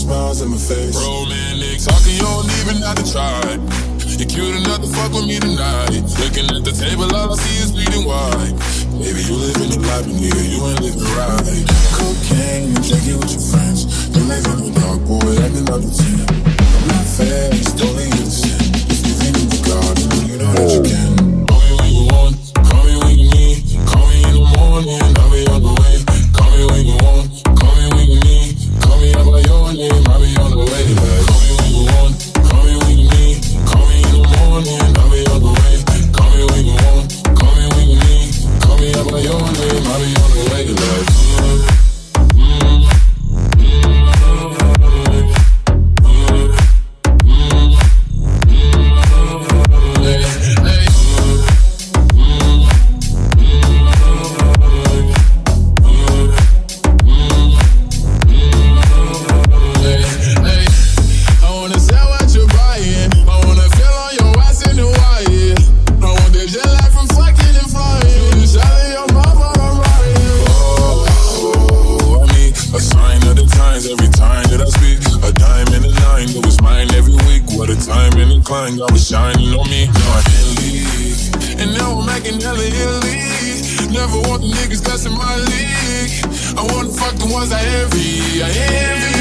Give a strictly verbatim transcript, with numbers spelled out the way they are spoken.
smiles in my face. Romantic talking, you don't even have to try. You're cute enough to fuck with me tonight. Looking at the table, all I see is bleeding white. Baby, you living the life, but nigga, you ain't living right. Cocaine, you drinking with your friends. You live in the dark, boy, acting like a ten. I'm not faced, only you sin. If you think in the garden, you know that you can. Call me when you want, call me when you need. Call me in the morning, I'll be on the way. Call me when you want, call me when you need. Call me out by your name, I'll be on the way. Like, call me when you want, call me when you need. Call me in the morning, I'll be on the way. Call me when you want, call me when you need. Call me out by your name, I'll be on the way. Like, mm, mm, I was shining on me, now I can't leave. And now I'm making hella Italy. Never want the niggas that's in my league. I wanna fuck the ones I envy, I envy.